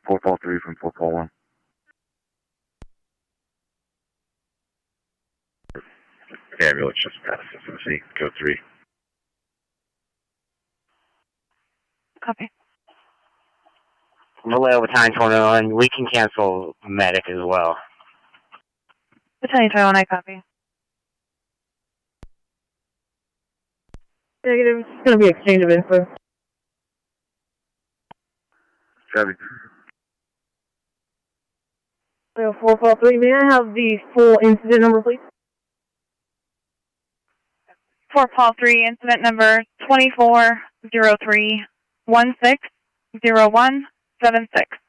443 from 441. Ambulance just passed SMC. Go 3. Copy. Relay Battalion 21, we can cancel medic as well. Battalion 21, I copy. Negative. It's going to be exchange of info. Copy. 443, may I have the full incident number, please? 443, incident number 2403-160176.